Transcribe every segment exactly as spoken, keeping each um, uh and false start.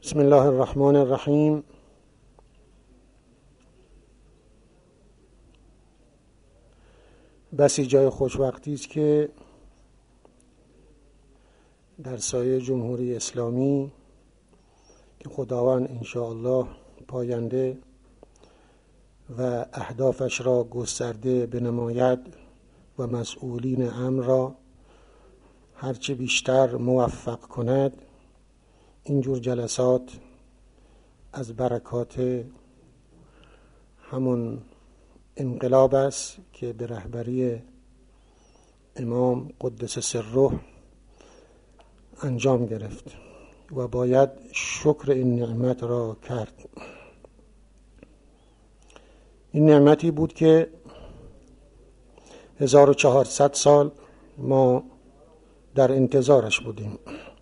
بسم الله الرحمن الرحیم. بسی جای خوشوقتی است که در سایه جمهوری اسلامی که خداوند انشاءالله پاینده و اهدافش را گسترده بنماید و مسئولین امر را هرچه بیشتر موفق کند، اینجور جلسات از برکات همون انقلاب است که به رهبری امام قدس سره انجام گرفت و باید شکر این نعمت را کرد. این نعمتی بود که هزار و چهارصد سال ما در انتظارش بودیم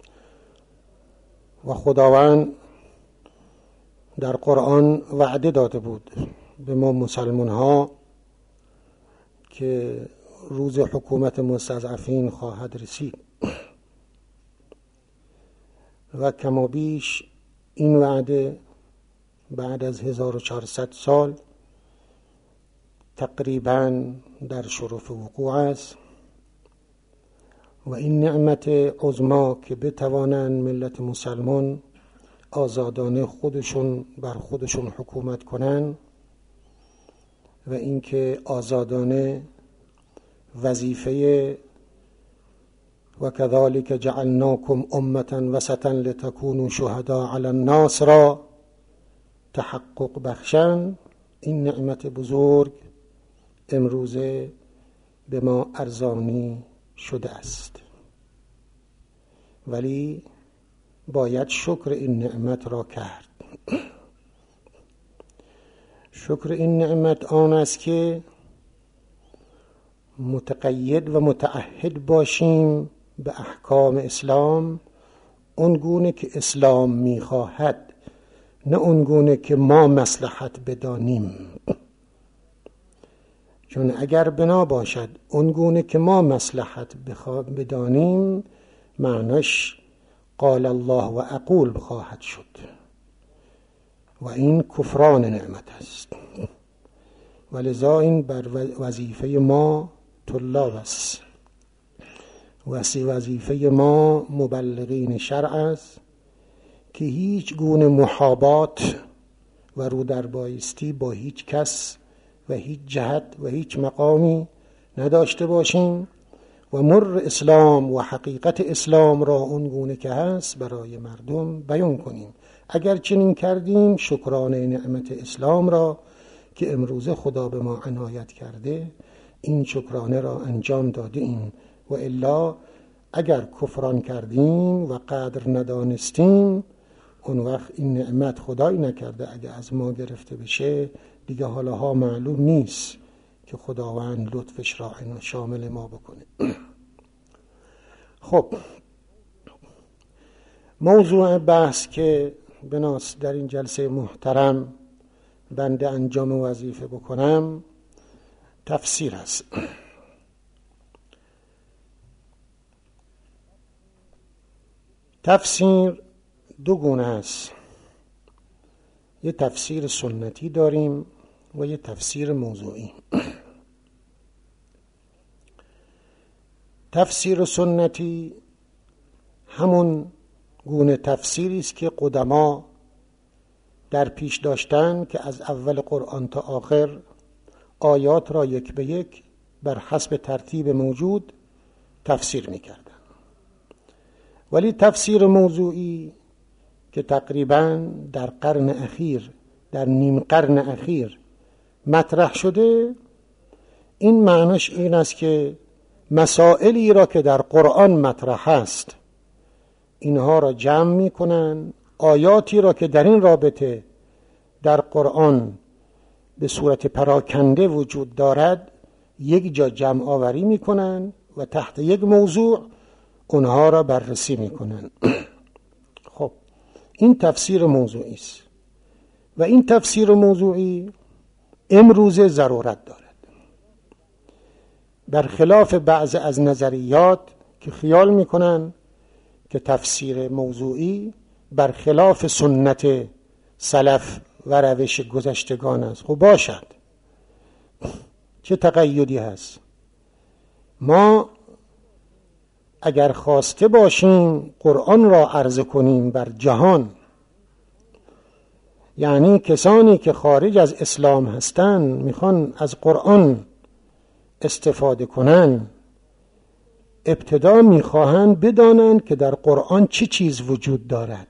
و خداوند در قرآن وعده داده بود به ما مسلمان ها که روز حکومت مستضعفین خواهد رسید و کما بیش این وعده بعد از هزار و چهارصد سال تقریباً در شرف وقوع است و این نعمت عظما که بتوانند ملت مسلمان آزادانه خودشون بر خودشون حکومت کنند و اینکه آزادانه وظیفه و کذالک جعلناکم امة وسطا لتکونوا شهداء علی الناس را تحقق بخشند، این نعمت بزرگ امروزه به ما ارزانی شده است. ولی باید شکر این نعمت را کرد. شکر این نعمت آن است که متقید و متعهد باشیم به احکام اسلام اون گونه که اسلام میخواهد، نه اون گونه که ما مصلحت بدانیم. چون اگر بنا باشد اون گونه که ما مصلحت بدانیم، معناش قال الله و اقول خواهد شد و این کفران نعمت است. ولذا این بر وظیفه ما طلاب است، وظیفه ما مبلغین شرع است که هیچ گونه محابات و رو در بایستی با هیچ کس و هیچ جهت و هیچ مقامی نداشته باشیم و مر اسلام و حقیقت اسلام را اون گونه که هست برای مردم بیان کنیم. اگر چنین کردیم شکرانه نعمت اسلام را که امروزه خدا به ما عنایت کرده، این شکرانه را انجام داده ایم و الا اگر کفران کردیم و قدر ندانستیم، اون وقت این نعمت خدایی نکرده اگر از ما گرفته بشه دیگه حالاها معلوم نیست که خداوند لطفش را شامل ما بکنه. خب، موضوع بحث که بناس در این جلسه محترم بنده انجام وظیفه بکنم تفسیر است. تفسیر دو گونه است، یه تفسیر سنتی داریم و یه تفسیر موضوعی. تفسیر سنتی همون گونه تفسیری است که قدما در پیش داشتن که از اول قرآن تا آخر آیات را یک به یک بر حسب ترتیب موجود تفسیر می‌کردند. ولی تفسیر موضوعی که تقریباً در قرن اخیر، در نیم قرن اخیر مطرح شده، این معنیش این است که مسائلی را که در قرآن مطرح است اینها را جمع می کنن، آیاتی را که در این رابطه در قرآن به صورت پراکنده وجود دارد یک جا جمع آوری می کنن و تحت یک موضوع اونها را بررسی می کنن. خب، این تفسیر موضوعی است و این تفسیر موضوعی امروزه ضرورت دارد، برخلاف بعض از نظریات که خیال میکنن که تفسیر موضوعی برخلاف سنت سلف و روش گذشتگان است. خب باشد، چه تقیدی هست؟ ما اگر خواسته باشیم قرآن را عرضه کنیم بر جهان، یعنی کسانی که خارج از اسلام هستند میخوان از قرآن استفاده کنن، ابتدا میخواهند بدانند که در قرآن چه چیز وجود دارد.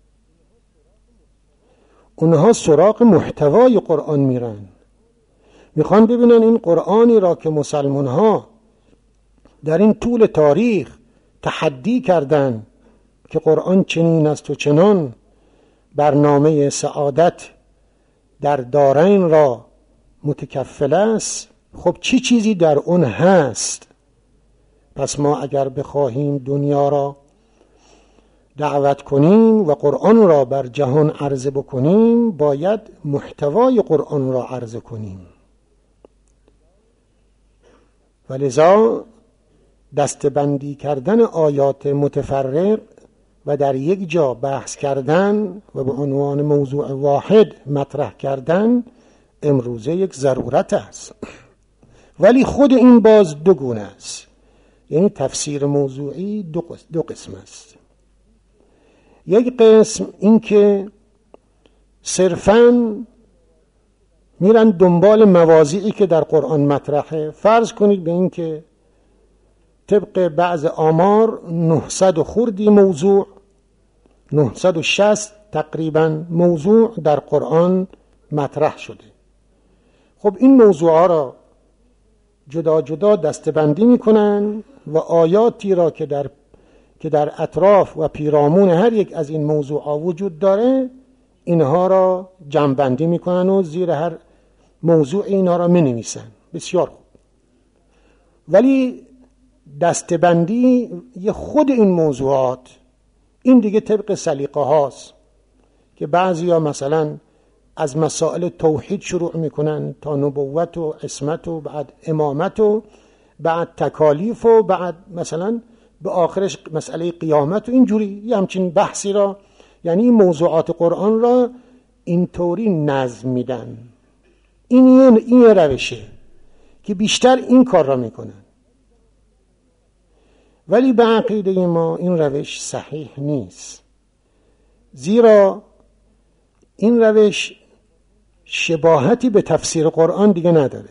اونها سراغ محتوای قرآن میرن، میخوان ببینن این قرآنی را که مسلمان ها در این طول تاریخ تحدی کردن که قرآن چنین است و چنان، برنامه سعادت در دارین را متکفل است، خب چی چیزی در اون هست؟ پس ما اگر بخواهیم دنیا را دعوت کنیم و قرآن را بر جهان عرضه بکنیم، باید محتوای قرآن را عرضه کنیم. ولذا دستبندی کردن آیات متفرق و در یک جا بحث کردن و به عنوان موضوع واحد مطرح کردن امروزه یک ضرورت است. ولی خود این باز دو گونه است، یعنی تفسیر موضوعی دو قسم, دو قسم است. یک قسم این که صرفاً میرن دنبال مواضعی که در قرآن مطرحه. فرض کنید به این که طبق بعض آمار نهصد و خردی موضوع، نهصد و شصت تقریبا موضوع در قرآن مطرح شده. خب این موضوع ها را جدا جدا دستبندی میکنن و آیاتی را که در که در اطراف و پیرامون هر یک از این موضوع ها وجود داره، اینها را جمع بندی میکنن و زیر هر موضوع اینها را می نویسن. بسیار خوب. ولی دستبندی یه خود این موضوعات، این دیگه طبق سلیقه هاست که بعضی ها مثلا از مسائل توحید شروع میکنن تا نبوت و عصمت و بعد امامت و بعد تکالیف و بعد مثلا به آخرش مسئله قیامت و اینجوری یه همچین بحثی را، یعنی این موضوعات قرآن را اینطوری نظم میدن. این این روشه که بیشتر این کار را میکنن. ولی به عقیده ما این روش صحیح نیست، زیرا این روش شباهتی به تفسیر قرآن دیگه نداره.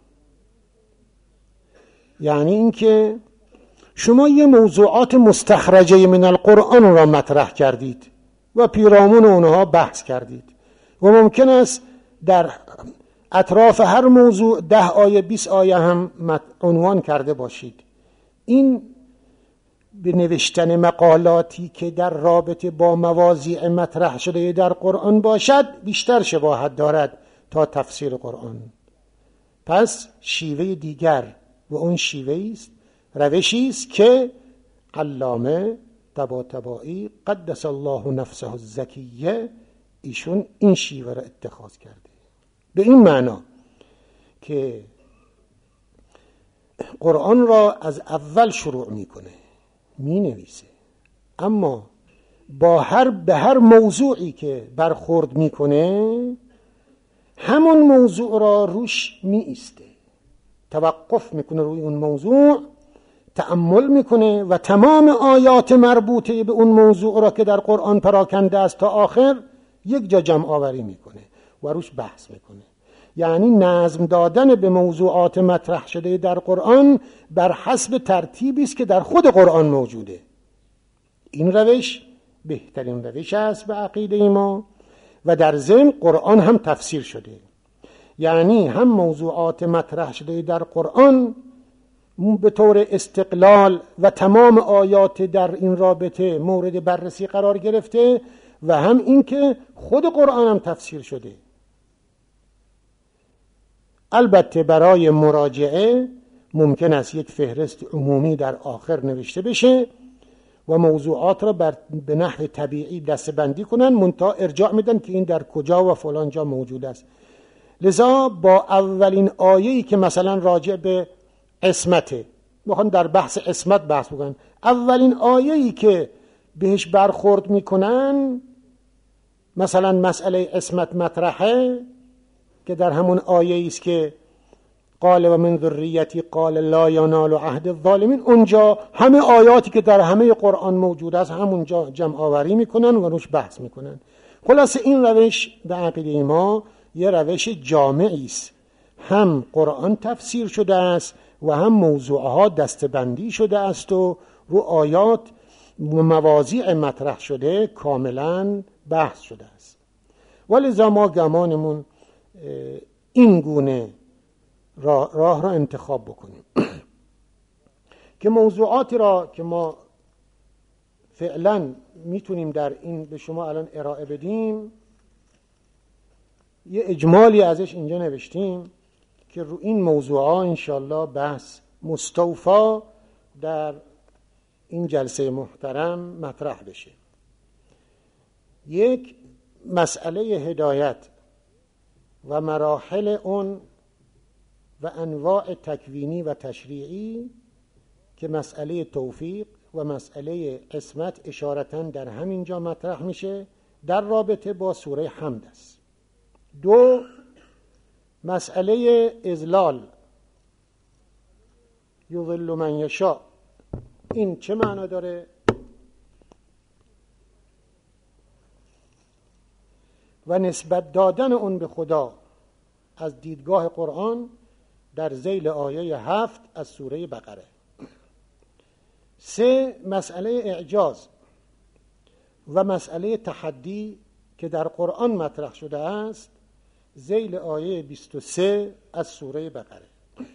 یعنی اینکه شما یه موضوعات مستخرجه من القرآن را مطرح کردید و پیرامون اونها بحث کردید و ممکن است در اطراف هر موضوع ده آیه بیست آیه هم عنوان کرده باشید. این به نوشتن مقالاتی که در رابطه با مواضیع مطرح شده در قرآن باشد بیشتر شباهت دارد تا تفسیر قرآن. پس شیوه دیگر و اون شیوه است، روشی است که علامه طباطبایی قدس الله نفسه الزکیه ایشون این شیوه را اتخاذ کرده، به این معنا که قرآن را از اول شروع میکنه، می نویسه، اما با هر به هر موضوعی که برخورد میکنه همون موضوع را روش می ایسته، توقف میکنه روی اون موضوع، تأمل میکنه و تمام آیات مربوطه به اون موضوع را که در قرآن پراکنده است تا آخر یک جا جمع آوری میکنه و روش بحث میکنه. یعنی نظم دادن به موضوعات مطرح شده در قرآن بر حسب ترتیبی است که در خود قرآن موجوده. این روش بهترین روش است به عقیده ما و در ضمن قرآن هم تفسیر شده. یعنی هم موضوعات مطرح شده در قرآن به طور استقلال و تمام آیات در این رابطه مورد بررسی قرار گرفته و هم این که خود قرآن هم تفسیر شده. البته برای مراجعه ممکن است یک فهرست عمومی در آخر نوشته بشه و موضوعات را بر به نحو طبیعی دسته‌بندی کنن، منتها ارجاع میدن که این در کجا و فلان جا موجود است. لذا با اولین آیه‌ای که مثلا راجع به عصمته، میخوان در بحث عصمت بحث بکنن، اولین آیه‌ای که بهش برخورد میکنن، مثلا مسئله عصمت مطرحه که در همون آیه است که قال و من ذریتی قال لا ینال عهد الظالمین، اونجا همه آیاتی که در همه قرآن موجود است همونجا جمع آوری میکنن و روش بحث میکنن. خلاصه این روش به عقیده ما یه روش جامعی است، هم قرآن تفسیر شده است و هم موضوعها دسته‌بندی شده است و رو آیات مواضیع مطرح شده کاملا بحث شده است. ولذا ما گمانمون این گونه راه, راه را انتخاب بکنیم که موضوعاتی را که ما فعلا میتونیم در این به شما الان ارائه بدیم، یه اجمالی ازش اینجا نوشتیم که رو این موضوعا انشالله بحث مستوفا در این جلسه محترم مطرح بشه. یک، مسئله هدایت و مراحل اون و انواع تکوینی و تشریعی که مسئله توفیق و مسئله عصمت اشارتاً در همین جا مطرح میشه در رابطه با سوره حمد است. دو، مسئله اضلال یضل من یشاء، این چه معنا داره و نسبت دادن اون به خدا از دیدگاه قرآن در ذیل آیه هفت از سوره بقره. سه، مسئله اعجاز و مسئله تحدی که در قرآن مطرح شده است ذیل آیه بیست و سه از سوره بقره.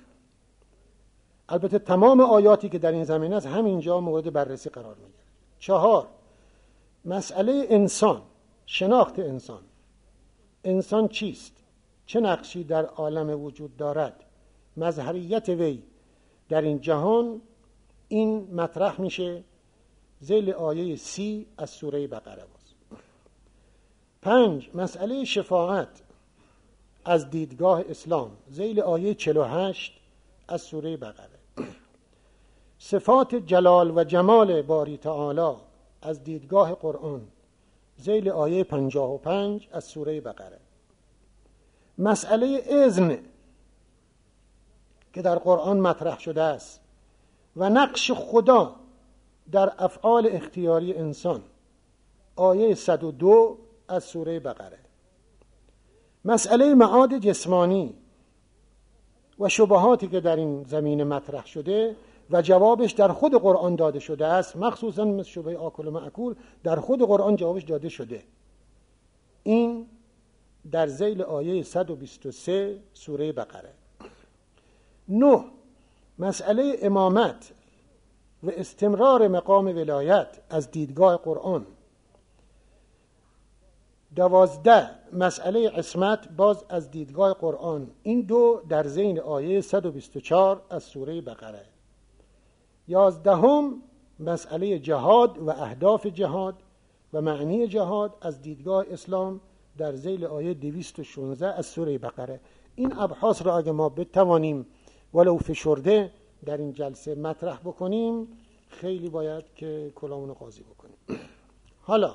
البته تمام آیاتی که در این زمینه است همینجا مورد بررسی قرار میگیره. چهار، مسئله انسان، شناخت انسان. انسان چیست؟ چه نقشی در عالم وجود دارد؟ مظهریت وی در این جهان، این مطرح میشه ذیل آیه سی از سوره بقره باز. پنج، مسئله شفاعت از دیدگاه اسلام ذیل آیه چهل و هشت از سوره بقره. صفات جلال و جمال باری تعالی از دیدگاه قرآن ذیل آیه پنجاه و پنج از سوره بقره. مسئله اذن که در قرآن مطرح شده است و نقش خدا در افعال اختیاری انسان آیه صد و دو از سوره بقره. مسئله معاد جسمانی و شبهاتی که در این زمینه مطرح شده و جوابش در خود قرآن داده شده است، مخصوصا مثل شبه آکل و مأکول در خود قرآن جوابش داده شده، این در ذیل آیه صد و بیست و سه سوره بقره. نه، مسئله امامت و استمرار مقام ولایت از دیدگاه قرآن. دوازده، مسئله عصمت باز از دیدگاه قرآن، این دو در ذیل آیه صد و بیست و چهار از سوره بقره. یازدهم، مسئله جهاد و اهداف جهاد و معنی جهاد از دیدگاه اسلام در ذیل آیه دویست و شانزده از سوره بقره. این ابحاث را اگه ما بتوانیم ولو فشرده در این جلسه مطرح بکنیم خیلی باید که کلامونو قاضی بکنیم. حالا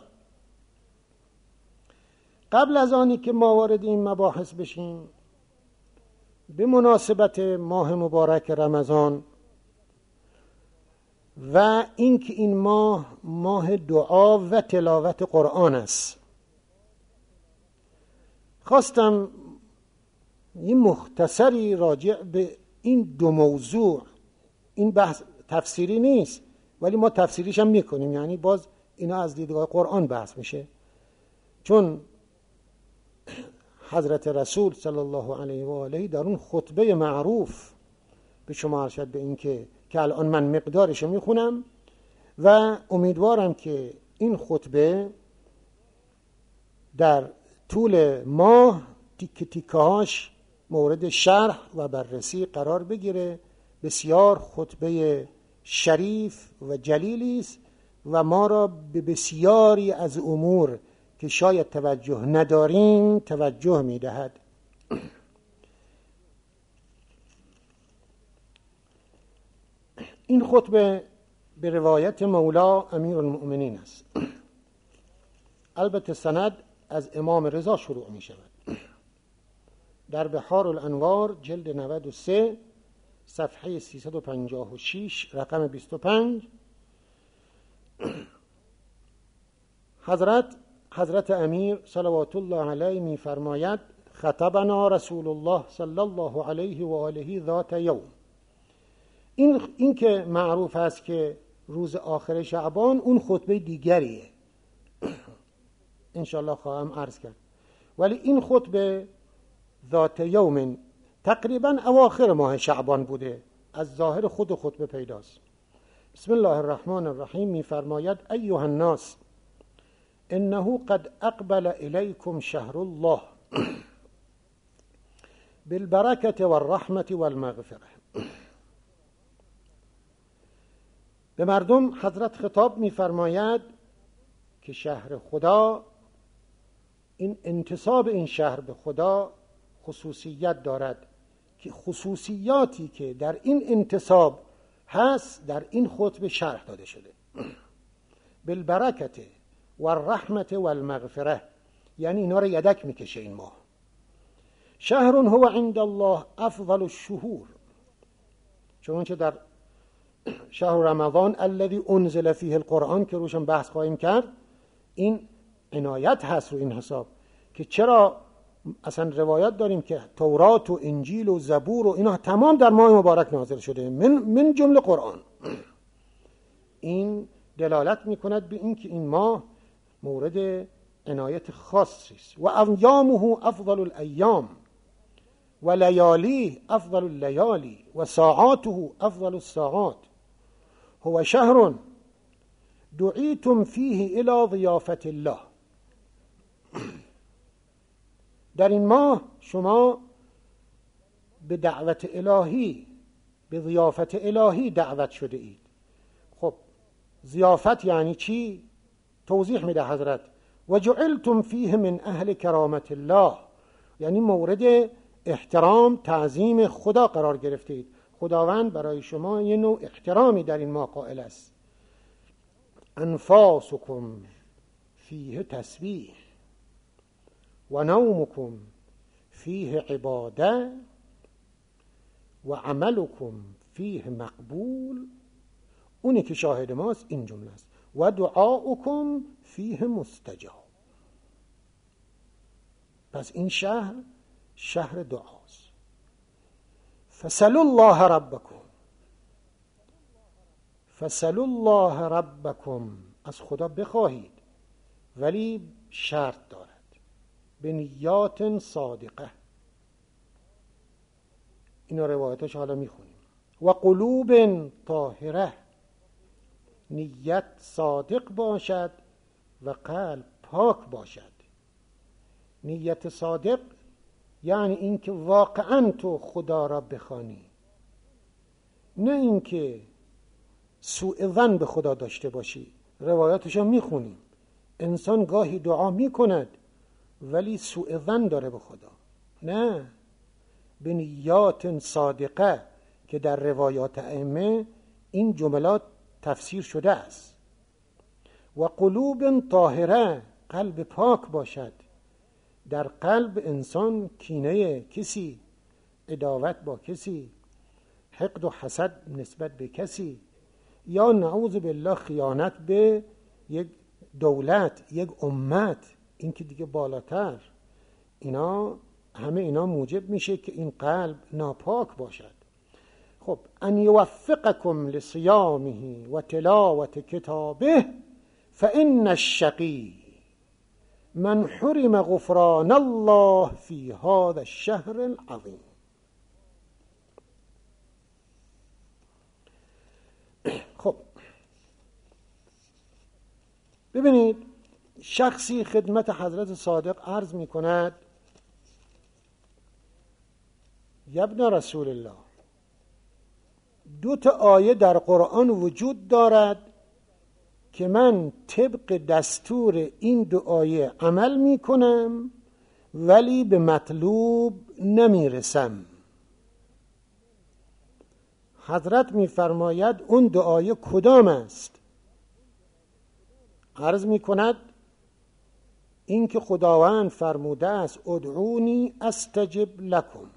قبل از آنی که ما وارد این مباحث بشیم، به مناسبت ماه مبارک رمضان و اینکه این ماه ماه دعا و تلاوت قرآن است، خواستم این مختصری راجع به این دو موضوع، این بحث تفسیری نیست ولی ما تفسیریش هم میکنیم، یعنی باز اینا از دیدگاه قرآن بحث میشه، چون حضرت رسول صلی الله علیه و آله در اون خطبه معروف به شما ارشد به این که که الان من مقدارشو میخونم و امیدوارم که این خطبه در طول ماه تیکه تیکه‌هاش مورد شرح و بررسی قرار بگیره. بسیار خطبه شریف و جلیلی است و ما را به بسیاری از امور که شاید توجه نداریم توجه میدهد. این خطبه به روایت مولا امیر المؤمنین است. البته سند از امام رضا شروع می شود. در بحار الانوار جلد نود و سه صفحه سیصد و پنجاه و شش رقم بیست و پنج حضرت حضرت امیر صلوات الله علیه می فرماید خطبنا رسول الله صلی الله علیه و آله ذات یوم. این این که معروف است که روز آخر شعبان اون خطبه دیگریه، انشالله خواهم عرض کرد، ولی این خطبه ذات یوم تقریبا اواخر ماه شعبان بوده، از ظاهر خود خطبه پیداست. بسم الله الرحمن الرحیم می فرماید ایها الناس انه قد اقبل الیکم شهر الله بالبرکة والرحمة والمغفرة. به مردم حضرت خطاب می فرماید که شهر خدا، این انتساب این شهر به خدا خصوصیت دارد که خصوصیاتی که در این انتساب هست در این خطبه شرح داده شده. بالبرکة والرحمة والمغفرة، یعنی اینا رو یدک میکشه این ماه. شهر هو عند الله افضل الشهور، چونچه در شهر رمضان الذي انزل فیه القرآن که روشم بحث خواهیم کرد، این عنایت هست رو این حساب که چرا اصلا روایت داریم که تورات و انجیل و زبور و اینا تمام در ماه مبارک نازل شده، من من جمله قرآن. این دلالت میکند به این که این ماه مورد عنایت خاصی است. و ایامه افضل الایام و لیالیه افضل اللیالی و ساعاته افضل الساعات. هو شهر دعیتم فیه الی ضیافت الله. در این ماه شما به دعوت الهی، به ضیافت الهی دعوت شده اید. خب ضیافت یعنی چی؟ توضیح میده حضرت و جعلتم فیه من اهل کرامت الله، یعنی مورد احترام تعظیم خدا قرار گرفته اید. خداوند برای شما یه نوع احترامی در این ماه قائل است. انفاسکم فیه تسبیح و نومکم فیه عباده و عملکم فیه مقبول. اونی که شاهد ماست این جمله است. و دعاؤکم فیه مستجاب. پس این شهر شهر دعاست. فسلوا الله ربکم، فسلوا الله ربکم، از خدا بخواهید، ولی شرط دارد، به نیات صادقه. اینا روایتش حالا میخونیم. و قلوب طاهره، نیت صادق باشد و قلب پاک باشد. نیت صادق یعنی اینکه واقعا تو خدا را بخوانی، نه اینکه سوء ظن به خدا داشته باشی. روایاتش هم میخونیم، انسان گاهی دعا میکند ولی سوء ظن داره به خدا. نه، به نیات صادقه که در روایات ائمه این جملات تفسیر شده است. و قلوب طاهره، قلب پاک باشد. در قلب انسان کینه کسی، عداوت با کسی، حقد و حسد نسبت به کسی، یا نعوذ بالله خیانت به یک دولت، یک امت، این که دیگه بالاتر، اینا همه اینا موجب میشه که این قلب ناپاک باشد. خب ان یوفقکم لصیامه و تلاوت کتابه فان الشقی من حرم غفران الله فی هذا الشهر العظیم. خب ببینید، شخصی خدمت حضرت صادق عرض می کند یبن رسول الله، دو تا آیه در قرآن وجود دارد که من طبق دستور این دو آیه عمل می کنم ولی به مطلوب نمی رسم. حضرت می‌فرماید اون دعای کدام است؟ عرض می‌کند این که خداوند فرموده است ادعونی استجب لکم،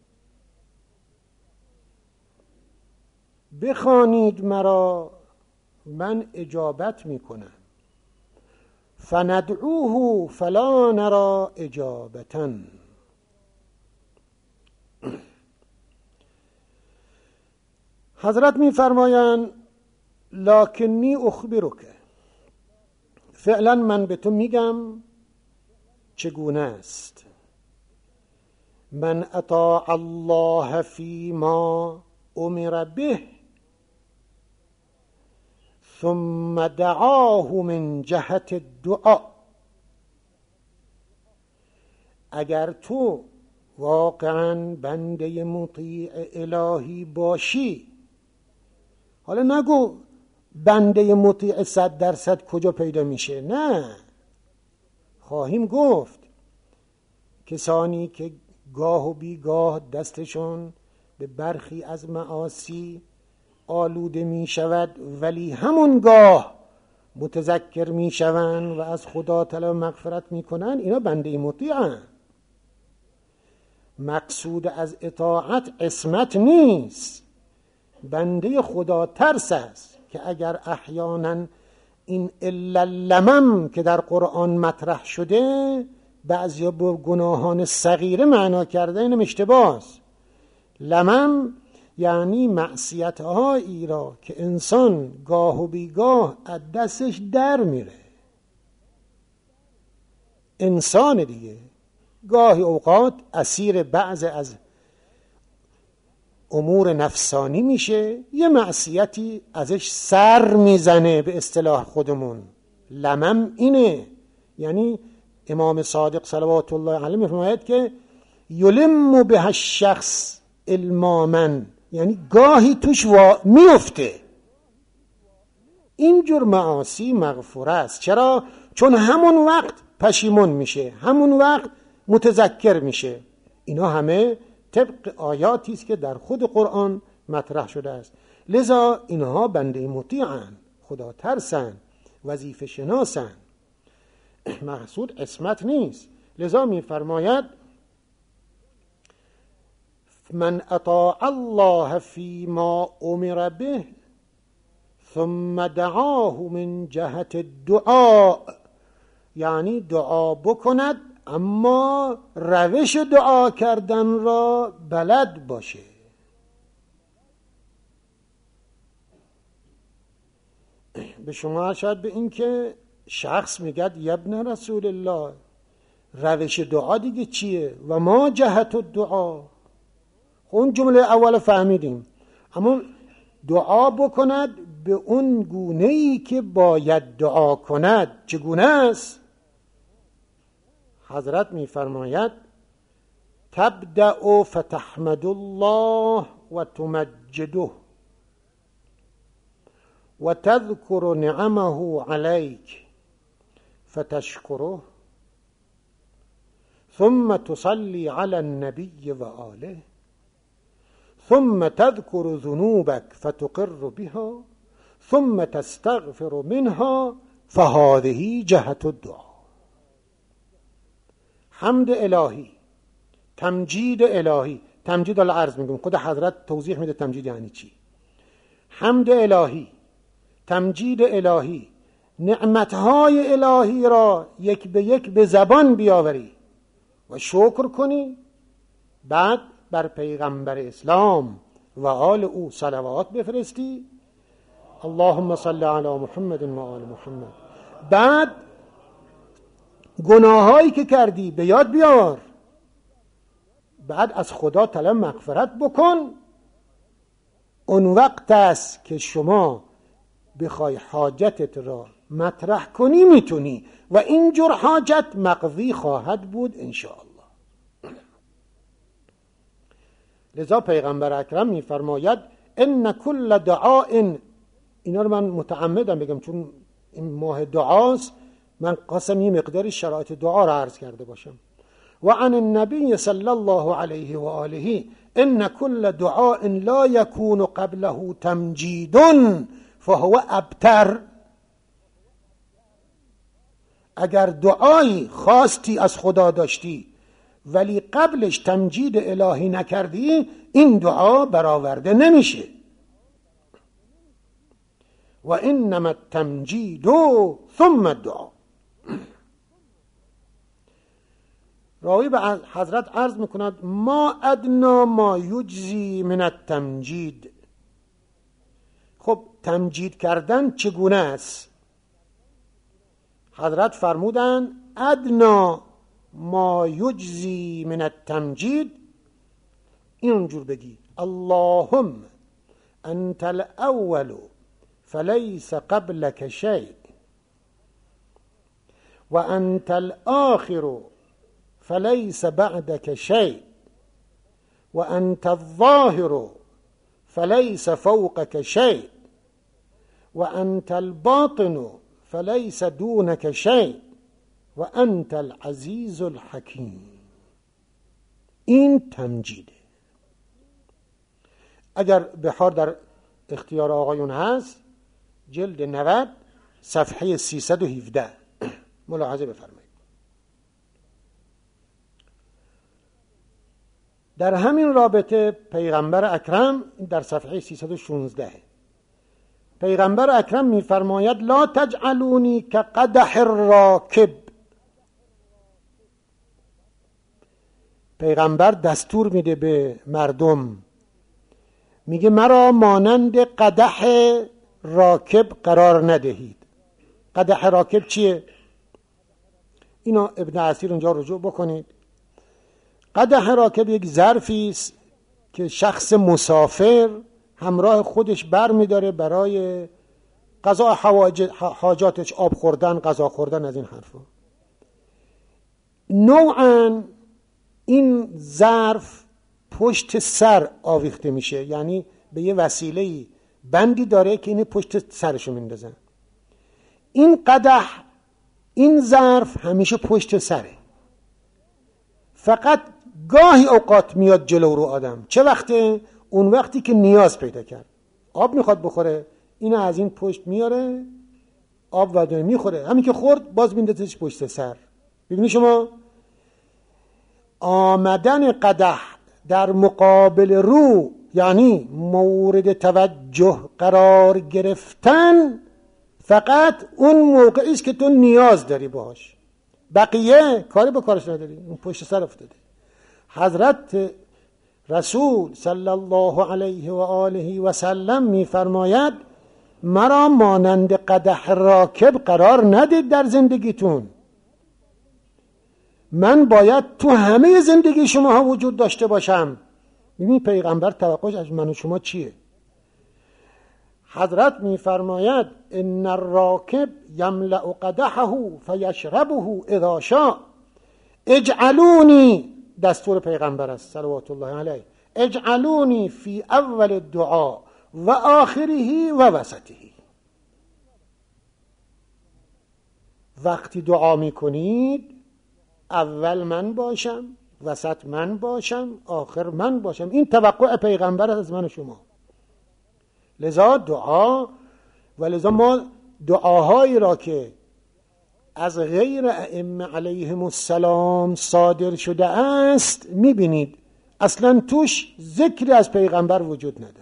بخوانید مرا من اجابت میکنم. فندعوه فلا نرى اجابتا. حضرت میفرمایند لکنی اخبرک، فعلا من به تو میگم چگونه است. من اطاع الله فيما امر به ثم دعاه من جهت الدعاء، اگر تو واقعا بنده مطیع الهی باشی، حالا نگو بنده مطیع صد درصد کجا پیدا میشه، نه، خواهیم گفت کسانی که گاه و بیگاه دستشون به برخی از معاصی آلوده می شود ولی همون گاه متذکر می شوند و از خدا طلب مغفرت می کنند، اینا بنده مطیعن. مقصود از اطاعت عصمت نیست، بنده خدا ترس است که اگر احیانا این الا لمم که در قرآن مطرح شده بعضیا با گناهان صغیره معنا کرده، اینم اشتباه است. لمم یعنی معصیت‌هایی را که انسان گاه و بیگاه از دستش در میره. انسان دیگه گاهی اوقات اسیر بعض از امور نفسانی میشه، یه معصیتی ازش سر میزنه به اصطلاح خودمون. لمم اینه، یعنی امام صادق صلوات الله علیه میفرماید که یلم به الشخص المامن، یعنی گاهی توش میفته. اینجور معاصی مغفور است. چرا؟ چون همون وقت پشیمون میشه، همون وقت متذکر میشه. اینا همه طبق آیاتی است که در خود قرآن مطرح شده است. لذا اینها بنده مطیعن، خدا ترسن، وظیفه شناسن. مقصود عصمت نیست. لذا میفرماید من اطاع الله فيما امر به ثم دعاه من جهت الدعاء، یعنی دعا بکند اما روش دعا کردن را بلد باشه. به شما شاید به این که شخص میگد یبن رسول الله، روش دعا دیگه چیه؟ و ما جهت الدعا. اون جمله اول فهمیدیم، اما دعا بکند به اون گونه‌ای که باید دعا کند. چگونه است؟ حضرت میفرماید تبدأ فتحمد الله و تمجده و تذكر نعمه عليك فتشكره ثم تصلي على النبي وآله ثم تذكر ذنوبك فتقر بها ثم تستغفر منها فهذه جهت الدعاء. حمد الهی، تمجید الهی. تمجید العرض میگم، خود حضرت توضیح میده تمجید یعنی چی. حمد الهی، تمجید الهی، نعمتهای الهی را یک به یک به زبان بیاوری و شکر کنی، بعد بر پیغمبر اسلام و آل او صلوات بفرستی، اللهم صل علی محمد و آل محمد. بعد گناهایی که کردی به یاد بیار، بعد از خدا طلب مغفرت بکن. اون وقت است که شما بخوای حاجتت را مطرح کنی میتونی و اینجور حاجت مقضی خواهد بود انشاءالله. لذا پیغمبر اکرم میفرماید ان کل دعاء، اینا رو من متعمدم بگم چون این ماه دعاست، من قسم یه مقداری شرایط دعا را عرض کرده باشم. و عن النبی صلی الله علیه و آله ان كل دعاء لا يكون قبله تمجید فهو ابتر. اگر دعایی خواستی از خدا داشتی ولی قبلش تمجید الهی نکردی، این دعا برآورده نمیشه. و انما التمجید ثم الدعا. راوی به حضرت عرض میکند ما ادنا ما یجزی من التمجید. خب تمجید کردن چگونه است؟ حضرت فرمودند ادنا ما یجزی من التمجید، اینجور بگی اللهم انت الاول فلیس قبلك شیء و انت الاخر فلیس بعدك شیء و انت الظاهر فلیس فوقك شیء و انت الباطن فلیس دونك شیء و انت العزیز الحکیم. این تمجیده. اگر بحار در اختیار آقایون هست، جلد نود صفحه سیصد و هفده ملاحظه بفرمایید. در همین رابطه پیغمبر اکرم در صفحه سیصد و شانزده پیغمبر اکرم می‌فرماید لا تجعلونی كقدح الراکب. پیغمبر دستور میده به مردم، میگه مرا مانند قدح راکب قرار ندهید. قدح راکب چیه؟ اینا ابن عسیر اونجا رجوع بکنید. قدح راکب یک ظرفی است که شخص مسافر همراه خودش بر میداره برای قضا حاجاتش، آب خوردن، غذا خوردن، از این حرفا. نوعاً این ظرف پشت سر آویخته میشه، یعنی به یه وسیله‌ای بندی داره که این پشت سرشو میندازن. این قدح، این ظرف همیشه پشت سره، فقط گاهی اوقات میاد جلو رو آدم. چه وقته؟ اون وقتی که نیاز پیدا کرد، آب میخواد بخوره، اینو از این پشت میاره، آب ودونه میخوره، همین که خورد باز میندازش پشت سر. ببینید شما آمدن قدح در مقابل رو، یعنی مورد توجه قرار گرفتن، فقط اون موقعی است که تو نیاز داری باش، بقیه کاری به کارش نداری، اون پشت سر افتاده. حضرت رسول صلی الله علیه و آله و سلم می‌فرماید مرا مانند قدح راکب قرار ندید در زندگیتون. من باید تو همه زندگی شما ها وجود داشته باشم. ببین پیغمبر توقعش از من و شما چیه؟ حضرت میفرماید ان الراکب یملأ قدحه فیشربه اذا شاء. اجعلونی، دستور پیغمبر است صلوات الله علیه، اجعلونی فی اول الدعاء و آخره و وسطه. وقتی دعا میکنید اول من باشم، وسط من باشم، آخر من باشم. این توقع پیغمبر از من و شما. لذا دعا و لذا ما دعاهایی را که از غیر ائمه علیهم السلام صادر شده است میبینید اصلا توش ذکری از پیغمبر وجود نداره.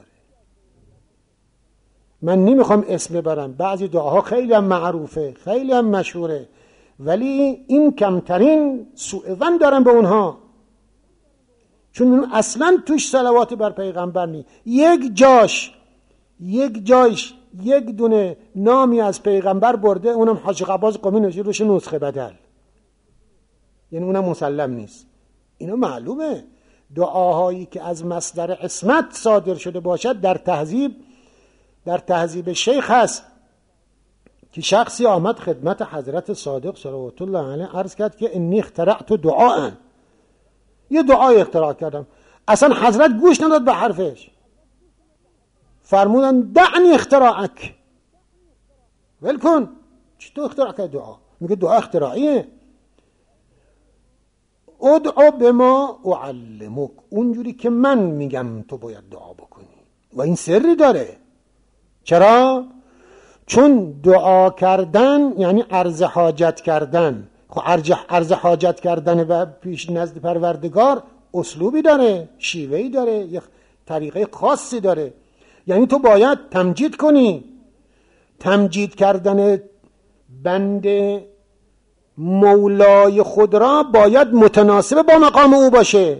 من نمیخوام اسم ببرم، بعضی دعاها خیلی هم معروفه، خیلی هم مشهوره، ولی این کمترین سوء ظن دارن به اونها، چون اصلا توش صلوات بر پیغمبر نی. یک جاش یک جایش یک دونه نامی از پیغمبر برده، اونم حاج قباز قمی نوشته روش نسخه بدل، یعنی اونم مسلم نیست. اینو معلومه دعاهایی که از مصدر عصمت صادر شده باشد در تهذیب در تهذیب شیخ هست که شخصی آمد خدمت حضرت صادق صلوات الله علیه عرض کرد که انی اخترعت دعاء، یه دعای اختراع کردم. اصلا حضرت گوش نداد به حرفش، فرمودن دعنی اختراعک، ول کن، چطور اختراع کرد دعا؟ میگه دعا اختراعیه. ادعو بما اعلمک، اونجوری که من میگم تو باید دعا بکنی. و این سری داره. چرا؟ چون دعا کردن یعنی عرض حاجت کردن. خب عرض حاجت کردن و پیش نزد پروردگار اسلوبی داره، شیوهی داره، یک طریقه خاصی داره. یعنی تو باید تمجید کنی. تمجید کردن بنده مولای خود را باید متناسب با مقام او باشه.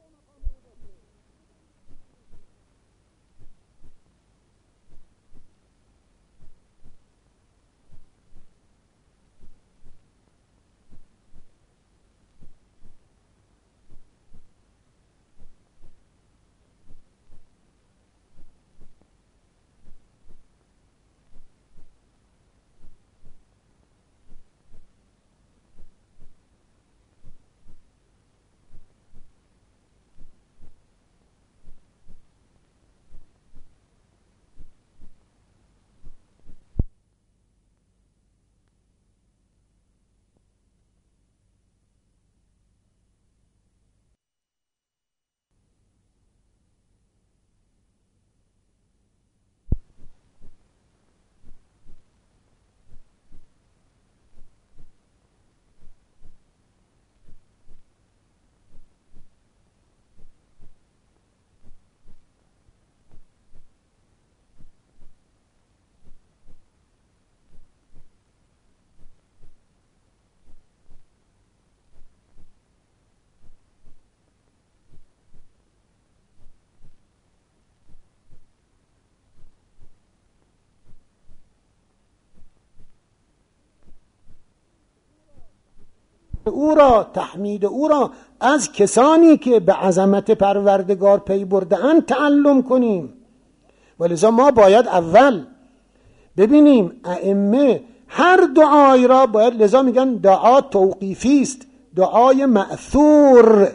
او را تحمید او را از کسانی که به عظمت پروردگار پی برده‌اند تعلم کنیم. ولذا ما باید اول ببینیم ائمه هر دعایی را باید، لذا میگن دعا توقیفی است، دعای مأثور.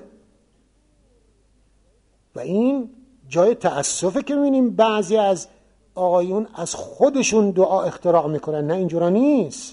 و این جای تأسفه که میبینیم بعضی از آقایون از خودشون دعا اختراع میکنن. نه، اینجورا نیست.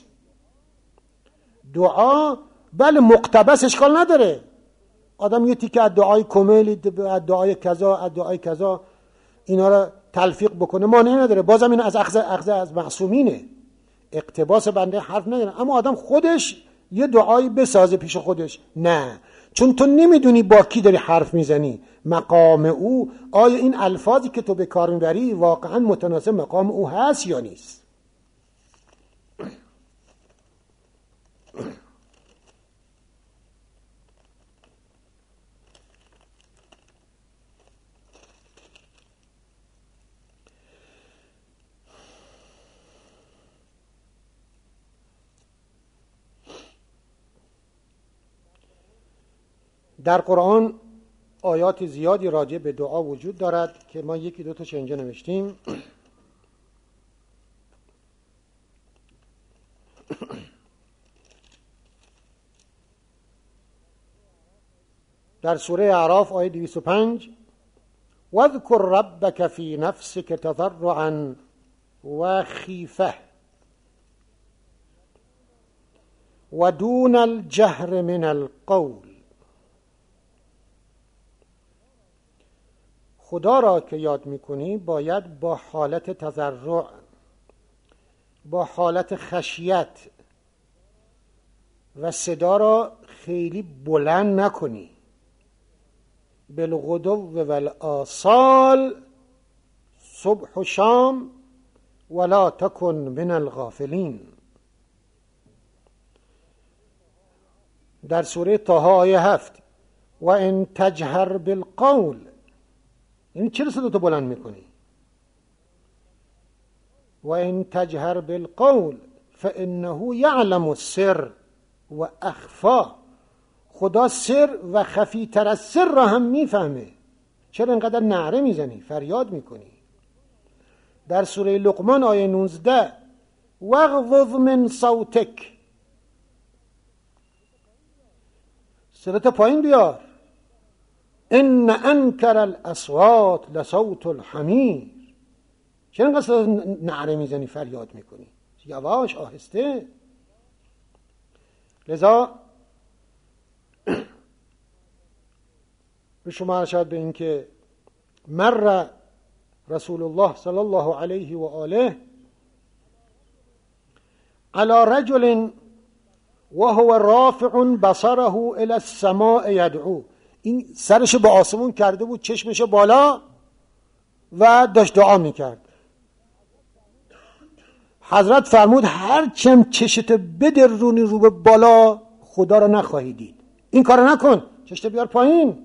دعا بله مقتبس اشکال نداره، آدم یه تیکه از دعای کمیلی، از دعای کذا، از دعای کذا اینا را تلفیق بکنه، مانع نداره. بازم این از اخذ اخذ از معصومینه، اقتباس بنده حرف نداره. اما آدم خودش یه دعایی بسازه پیش خودش، نه، چون تو نمیدونی با کی داری حرف میزنی، مقام او، آیا این الفاظی که تو به کار میبری واقعا متناسب مقام او هست یا نیست. در قرآن آیات زیادی راجع به دعا وجود دارد که ما یکی دو تاش اینجا نوشتیم. در سوره اعراف آیه دویست و پنج واذکر ربک فی نفسک تضرعا و خیفه و دون الجهر من القول. خدا را که یاد میکنی باید با حالت تضرع، با حالت خشیت و صدا را خیلی بلند نکنی. بالغدو و الآصال صبح و شام ولا تکن من الغافلین. در سوره طه آیه هفت و ان تجهر بالقول، یعنی چرا صدا تو بلند میکنی؟ و ان تجهر بالقول فانه یعلم السر و اخفا. خدا سر و خفی تر از سر را هم میفهمه. چرا اینقدر نعره میزنی، فریاد میکنی؟ در سوره لقمان آیه نوزده واغضض من صوتک، صدات پایین بیار. ان انکر الاصوات لصوت الحمیر. چرا اینقدر نعره میزنی، فریاد میکنی؟ یواش، آهسته. لذا به شما ارشاد به این که مر رسول الله صلی الله علیه و آله على رجل وهو رافع بصره الى السماء يدعو، این سرش به آسمون کرده بود، چشمش بالا و داشت دعا میکرد. حضرت فرمود هر چم چشت بدر رونی رو به بالا خدا رو نخواهی دید، این کار نکن، چشت بیار پایین.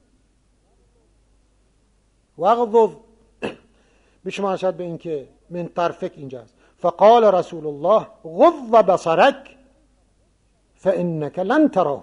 وغضض به شما ارشاد به این که من طرفک اینجاست. فقال رسول الله غض بصرک فانک لن تراه.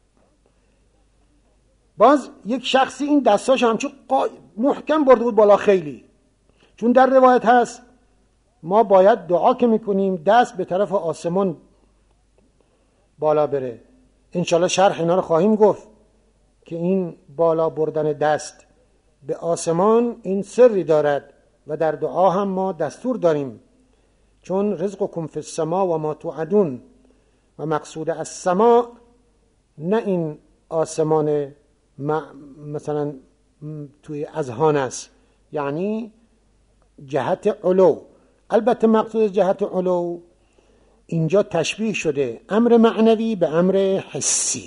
باز یک شخصی این دستاش همچون محکم برده بود بالا خیلی، چون در روایت هست ما باید دعا که میکنیم دست به طرف آسمان بالا بره. انشالله شرح اینا رو خواهیم گفت که این بالا بردن دست به آسمان این سری دارد و در دعا هم ما دستور داریم، چون رزقکم فی السما و ما توعدون، و مقصود از سما نه این آسمان مثلا توی اذهان است، یعنی جهت علو. البته مقصود جهت علو اینجا تشبیه شده امر معنوی به امر حسی،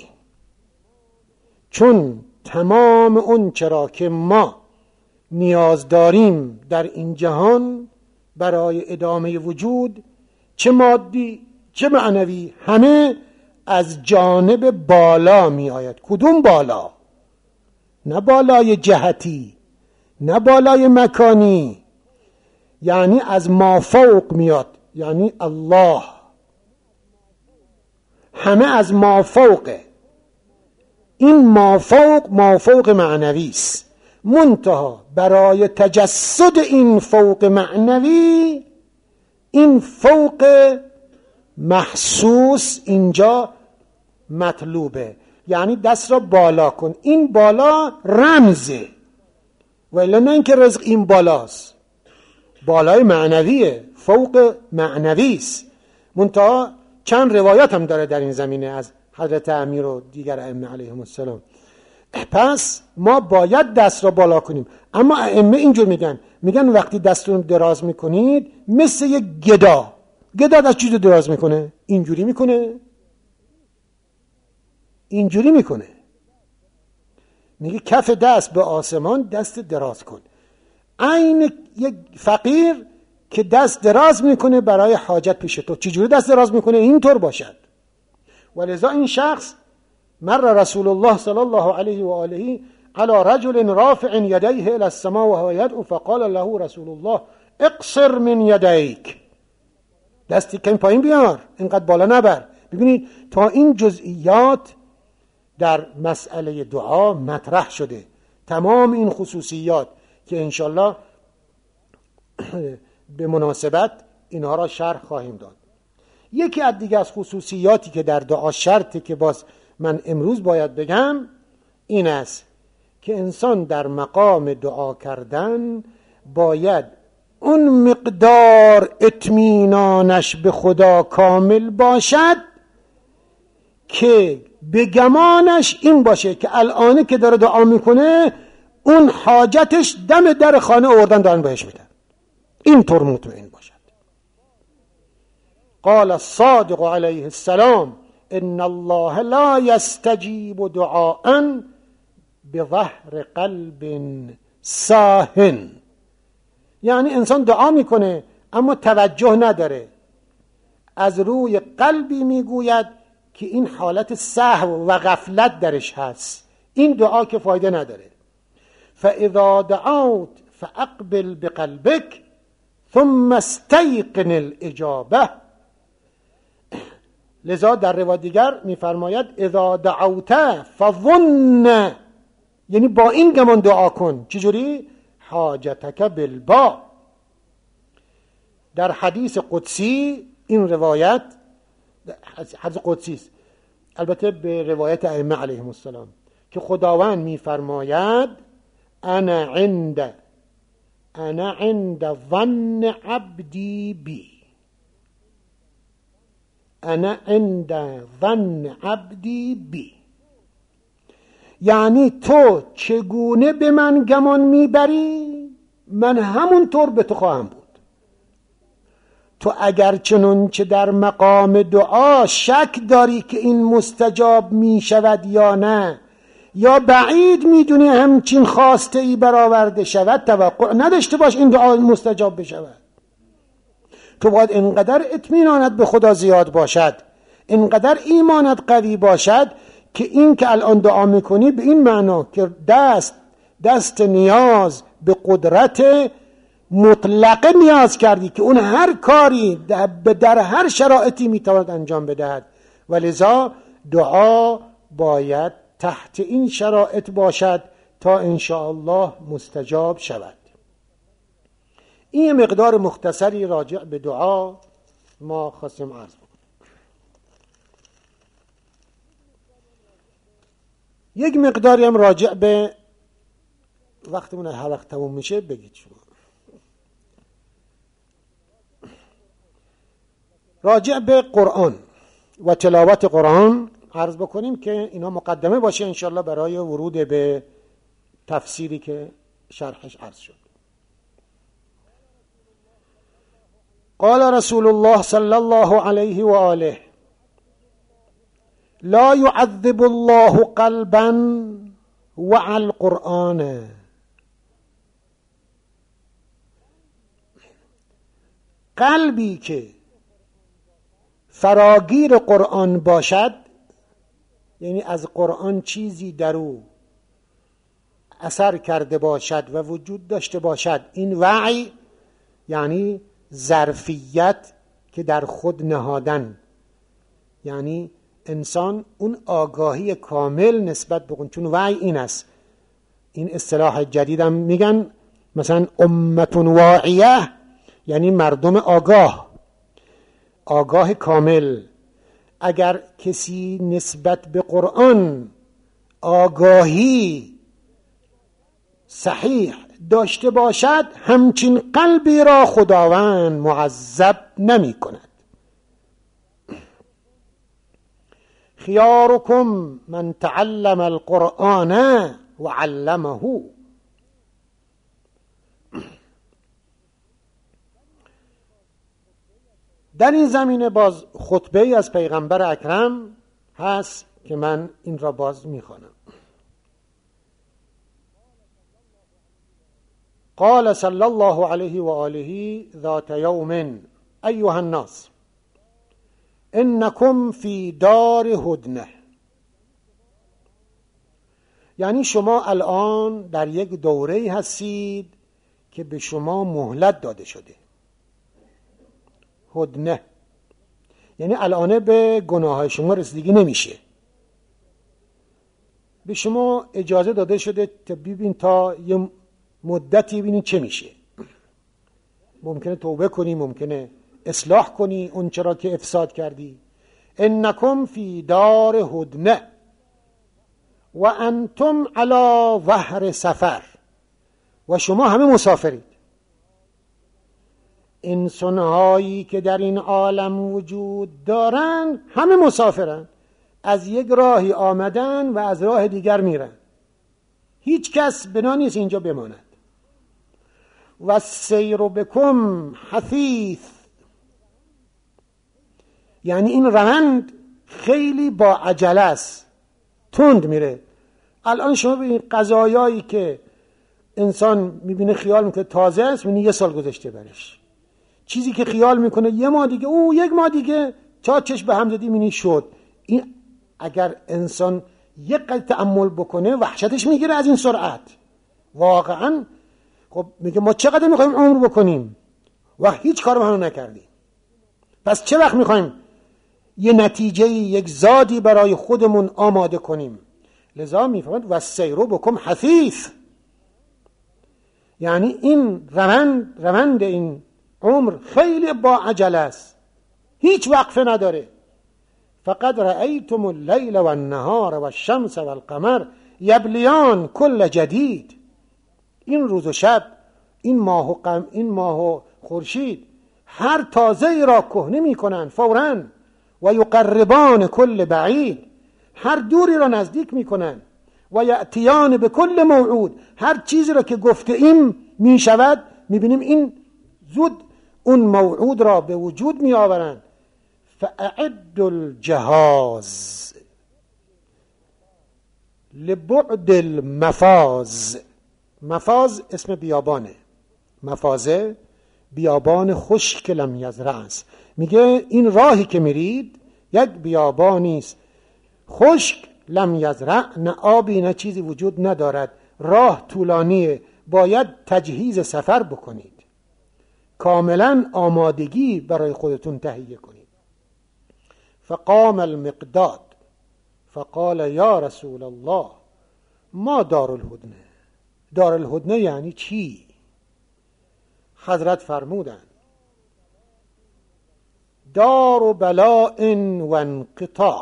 چون تمام اون چرا که ما نیاز داریم در این جهان برای ادامه وجود، چه مادی چه معنوی، همه از جانب بالا می آید. کدوم بالا؟ نه بالای جهتی، نه بالای مکانی، یعنی از مافوق میاد، یعنی الله. همه از مافوقه. این مافوق مافوق معنوی است، منتها برای تجسد این فوق معنوی این فوق محسوس اینجا مطلوبه، یعنی دست را بالا کن. این بالا رمزه، ولی نه اینکه رزق این بالاست، بالای معنویه، فوق معنوی است. منتها چند روایت هم داره در این زمینه از حضرت امیر و دیگر ائمه علیهم السلام. پس ما باید دست را بالا کنیم، اما ائمه اینجور میگن میگن وقتی دستتون دراز میکنید مثل یک گدا. گدا دست چیزو دراز میکنه؟ اینجوری میکنه، اینجوری میکنه. میگه کف دست به آسمان دست دراز کن. عین یک فقیر که دست دراز میکنه برای حاجت پیش تو، چجوری دست دراز میکنه؟ اینطور باشد. ولذا این شخص مر رسول الله صلی الله علیه و آله على رجل رافع یدیه الى السماء وهو يدعو فقال له رسول الله اقصر من یدیک، دستی کمی پایین بیار، اینقدر بالا نبر. ببینید تا این جزئیات در مسئله دعا مطرح شده، تمام این خصوصیات که انشالله به مناسبت اینها را شرح خواهیم داد. یکی از دیگه از خصوصیاتی که در دعا شرطه که باز من امروز باید بگم این است که انسان در مقام دعا کردن باید اون مقدار اطمینانش به خدا کامل باشد که به گمانش این باشه که الان که داره دعا میکنه اون حاجتش دم در خانه آوردن دارن بهش میدن، این طور مطمئن باشد. قال الصادق علیه السلام ان الله لا يستجيب دعاء بظهر قلب ساهن، یعنی انسان دعا میکنه اما توجه نداره، از روی قلبی میگوید که این حالت سهو و غفلت درش هست، این دعا که فایده نداره. فاذا دعوت فاقبل بقلبك ثم استيقن الاجابه. لذا در روایت دیگر میفرماید اذا دعوت فظن، یعنی با این گمان دعا کن. چجوری؟ حاجتک بالبا. در حدیث قدسی این روایت حدیث قدسی است، البته به روایت ائمه علیهم السلام، که خداوند میفرماید انا عند انا عند ظن عبدی بی، انا عند ظن عبدی بی، یعنی تو چگونه به من گمان میبری من همونطور به تو خواهم بود. تو اگر چنون چه در مقام دعا شک داری که این مستجاب می شود یا نه، یا بعید میدونی همچین خواسته ای برآورده شود، توقع نداشته باش این دعا مستجاب بشود. تو باید اینقدر اطمینانت به خدا زیاد باشد، اینقدر ایمانت قوی باشد که این که الان دعا میکنی به این معنا که دست دست نیاز به قدرت مطلقه نیاز کردی که اون هر کاری در هر شرایطی میتواند انجام بدهد، ولذا دعا باید تحت این شرایط باشد تا انشاءالله مستجاب شود. این مقدار مختصری راجع به دعا ما خواستیم عرض بکنیم. یک مقداری هم راجع به وقتمون هر وقت تموم میشه بگید شما. راجع به قرآن و تلاوت قرآن عرض بکنیم که اینا مقدمه باشه انشاءالله برای ورود به تفسیری که شرحش عرض شد. قال رسول الله صلی الله علیه و آله لا يعذب الله قلبا وعى القرآن. قلبی که فراگیر قرآن باشد، یعنی از قرآن چیزی در او اثر کرده باشد و وجود داشته باشد، این وعی یعنی ظرفیت که در خود نهادن، یعنی انسان اون آگاهی کامل نسبت به اون، چون وعی این است. این اصطلاح جدیدم میگن مثلا امتون واعیه، یعنی مردم آگاه، آگاه کامل. اگر کسی نسبت به قرآن آگاهی صحیح داشته باشد، همچین قلبی را خداوند معذب نمی کند. خیارکم من تعلم القرآن و علمه. در این زمینه باز خطبه از پیغمبر اکرم هست که من این را باز میخوانم. قال صلی الله علیه و آله ذات یوم ایها الناس انکم فی دار هدنه. یعنی شما الان در یک دوره هستید که به شما مهلت داده شده. هدنه یعنی الان به گناه شما رسیدگی نمیشه، به شما اجازه داده شده تا ببین تا یه مدتی ببینید چه میشه. ممکنه توبه کنی، ممکنه اصلاح کنی اون چرا که افساد کردی. انکم فی دار هدنه و انتم علی ظهر سفر. و شما همه مسافرید. انسانهایی که در این عالم وجود دارن همه مسافرن، از یک راهی آمدن و از راه دیگر میرن. هیچ کس بنا نیست اینجا بماند. و سیر بکم حثیث، یعنی این روند خیلی با عجله است، تند میره. الان شما ببینید قضایایی که انسان میبینه خیال میکنه تازه است، میبینی یه سال گذشته برش. چیزی که خیال میکنه یه ماه دیگه، او یک ماه دیگه چهار چشم به هم زدی میبینی شد. این اگر انسان یک قدر تأمل بکنه وحشتش میگیره از این سرعت. واقعا خب میگه ما چقدر میخوایم عمر بکنیم و هیچ کار ما نکردیم، پس چه وقت میخوایم یه نتیجه، یک زادی برای خودمون آماده کنیم. لذا میفهمد و سیرو بکم حثیث، یعنی این روند روند این عمر خیلی با عجله است، هیچ وقفه نداره. فقد رأیتم اللیل و النهار و الشمس و القمر یبلیان کل جدید. این روز و شب، این ماه و قم، این ماه و خورشید هر تازه را کهنه میکنن فوراً. و یقربان کل بعید، هر دوری را نزدیک میکنن. و یأتیان به کل موعود، هر چیزی را که گفته ایم می شود، می بینیم این زود اون موعود را به وجود می آورند. فاعد الجهاز لبعد المفاز. مفاز اسم بیابانه، مفازه بیابان خشک لم یزرع است. میگه این راهی که میرید یک بیابانی است خشک لم یزرع، نه آبی نه چیزی وجود ندارد، راه طولانیه، باید تجهیز سفر بکنید، کاملا آمادگی برای خودتون تهیه کنید. فقام المقداد فقال یا رسول الله ما دار الهدنه. دار الهدنه یعنی چی؟ حضرت فرمودند دار بلاء و انقطاع.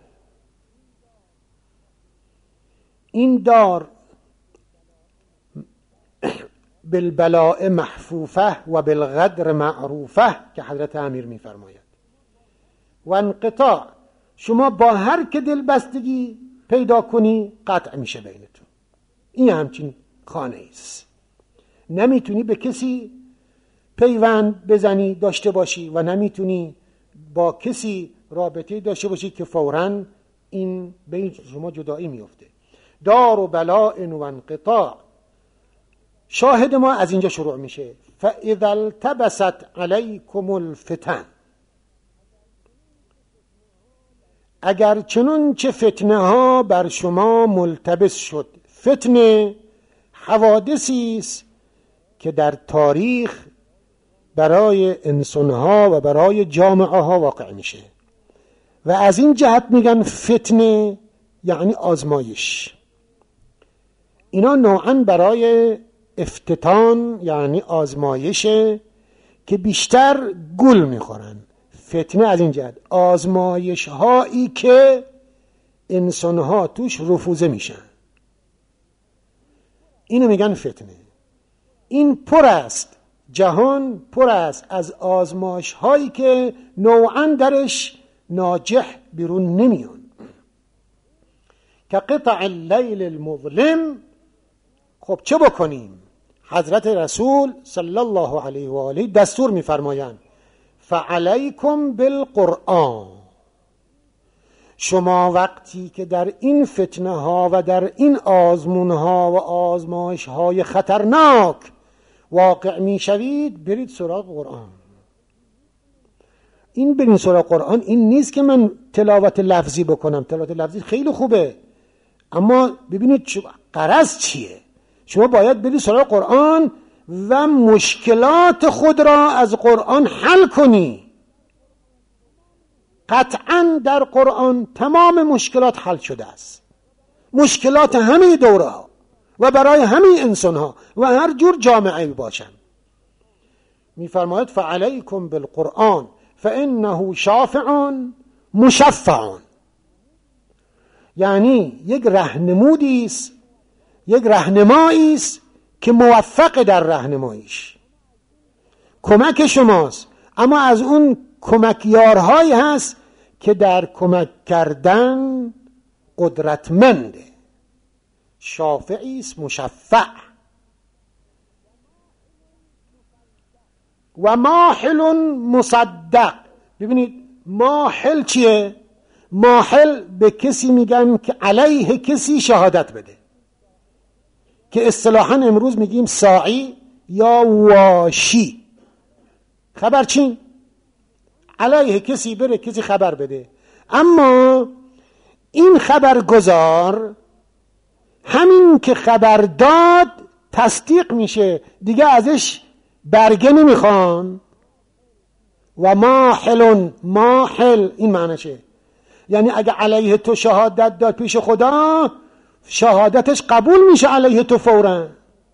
این دار بالبلاء محفوفه و بالغدر معروفه که حضرت امیر می فرماید، و انقطاع، شما با هر که دل بستگی پیدا کنی قطع میشه بینتون. این همچین خانه است، نمیتونی به کسی پیوند بزنی داشته باشی و نمیتونی با کسی رابطه داشته باشی که فوراً این بین شما جدایی میفته. دار و بلاء و انقطاع. شاهد ما از اینجا شروع میشه. فاذا التبست علیکم الفتن، اگر چنون چه فتنه ها بر شما ملتبس شد. فتنه حوادثی است که در تاریخ برای انسانها و برای جامعه ها واقع میشه و از این جهت میگن فتنه یعنی آزمایش. اینا نوعاً برای افتتان یعنی آزمایشه که بیشتر گول میخورن. فتنه از این جهت آزمایش هایی که انسان ها توش رفوزه میشن، اینو میگن فتنه. این پر است، جهان پر است از آزمایش هایی که نوعاً درش ناجح بیرون نمیان. که قطع اللیل المظلم. خب چه بکنیم؟ حضرت رسول صلی الله علیه و آله دستور میفرمایند فعلیکم بالقرآن. شما وقتی که در این فتنه ها و در این آزمون ها و آزمایش های خطرناک واقع میشوید، برید سراغ قرآن. این برید سراغ قرآن این نیست که من تلاوت لفظی بکنم. تلاوت لفظی خیلی خوبه، اما ببینید غرض چیه. شما باید برید سراغ قرآن و مشکلات خود را از قرآن حل کنی. قطعا در قرآن تمام مشکلات حل شده است، مشکلات همه دوره ها و برای همه انسان ها و هر جور جامعه باشن. میفرماید فعلیکم بالقرآن فانه شافع مشفع. یعنی یک راهنمودی است، یک راهنمایی است که موفق در راهنماییش، کمک شماست، اما از اون کمکیارهایی هست که در کمک کردن قدرتمنده. شافعی است مشفع. و ماحل مصدق. ببینید ماحل چیه؟ ماحل به کسی میگن که علیه کسی شهادت بده، که اصطلاحاً امروز میگیم ساعی یا واشی. خبرچین، علیه کسی بره کسی خبر بده. اما این خبرگزار همین که خبر داد تصدیق میشه، دیگه ازش برگه نمیخوان. و ماحل، ماحل این معنیشه، یعنی اگه علیه تو شهادت داد پیش خدا، شهادتش قبول میشه علیه تو فوراً.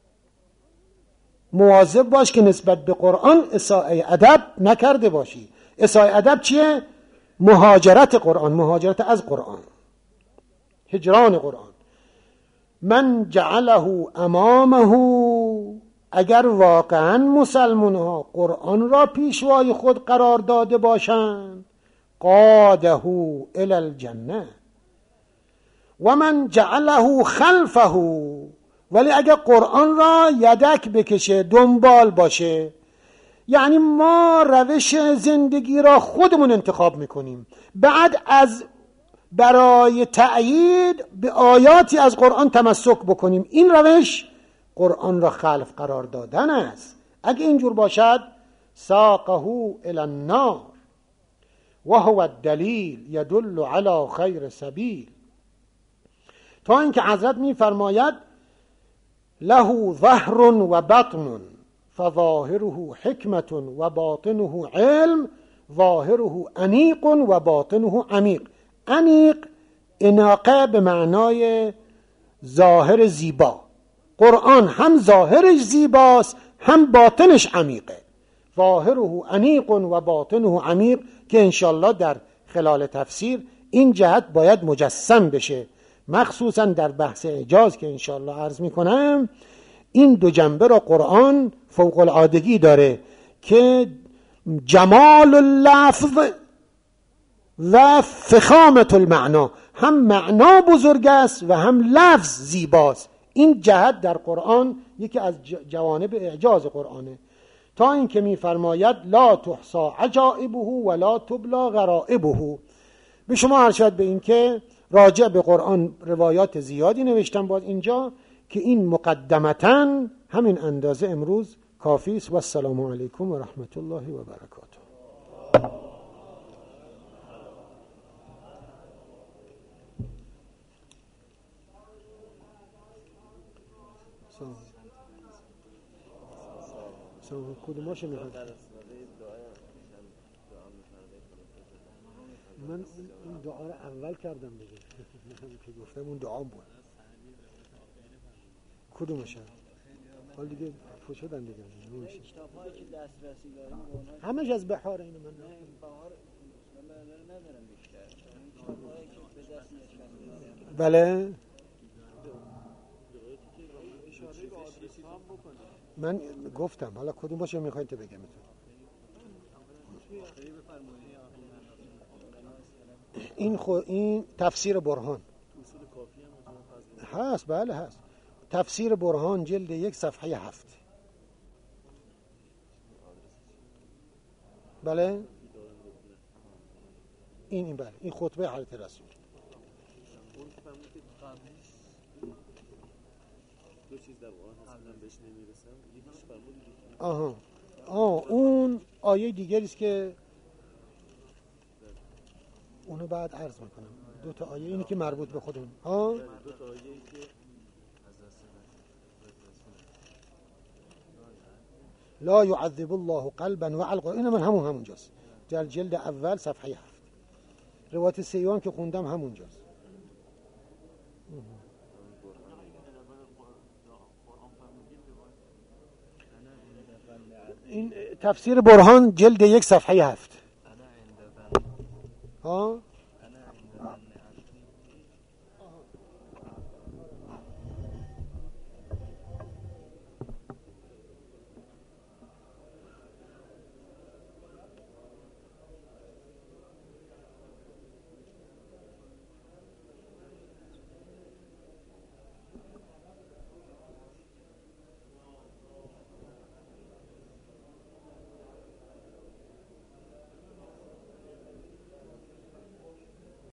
مواظب باش که نسبت به قرآن اساءه ادب نکرده باشی. اساءه ادب چیه؟ مهاجرت قرآن، مهاجرت از قرآن، هجران قرآن. من جعله امامه، اگر واقعا مسلمان ها قرآن را پیشوای خود قرار داده باشند، قاده الی الجنه و من جعله خلفه، ولی اگر قرآن را یدک بکشه، دنبال باشه، یعنی ما روش زندگی را خودمون انتخاب میکنیم، بعد از برای تأیید به آیاتی از قرآن تمسک بکنیم، این روش قرآن را خلف قرار دادن است. اگه اینجور باشد ساقه الی النار و هو الدلیل یدل علی خیر سبیل، تا اینکه حضرت میفرماید له ظهر و بطن فظاهره حکمت و باطنه علم، ظاهره انیق و باطنه عمیق. انیق اناقه به معنای ظاهر زیبا، قرآن هم ظاهرش زیباست هم باطنش عمیقه. ظاهره انیق و باطنه عمیق که انشالله در خلال تفسیر این جهت باید مجسم بشه، مخصوصا در بحث اعجاز که انشالله عرض میکنم. این دو جنبه را قرآن فوق العادگی داره که جمال اللفظ و فخامت المعنا، هم معنا بزرگ است و هم لفظ زیباست. این جهت در قرآن یکی از جوانب اعجاز قرآنه، تا اینکه میفرماید لا تحصى عجائبه ولا تبلى غرائبه. به شما عرض شد به این که راجع به قرآن روایات زیادی نوشتم باز اینجا که این مقدمتاً همین اندازه امروز کافی است. و السلام علیکم و رحمت الله و برکاته. کدوماشو میخواد؟ من اون دعا رو اول کردم دیگه که گفتم اون دعا بود. کدومشه؟ حال دیگه فشدن دیگه نمیشه. کتاب‌هایی که دسترسی داریم همش از بحار اینو من نه بحار ندارم بیشتر. کتاب‌هایی که به دست میاد. بله من گفتم، حالا کدوم باشه میخواین تو بگم. این خو این تفسیر برهان هست، بله هست. تفسیر برهان جلد یک صفحه هفت. بله این این بله این خطبه حضرت رسول. دو چیز در قرآن هست بهش نمیرسم، یکیش فرمودید. آها آه اون آیه دیگری است که اونو بعد عرض میکنم. دو تا آیه اینی که مربوط به خودمون ها، دو تا آیه‌ای که لا يعذب الله قلبا وعلقا، این من همون همونجاست در جلد اول صفحه هفت. روایت سیوان که خوندم همونجاست. این تفسیر برهان جلد یک صفحه هفت. ها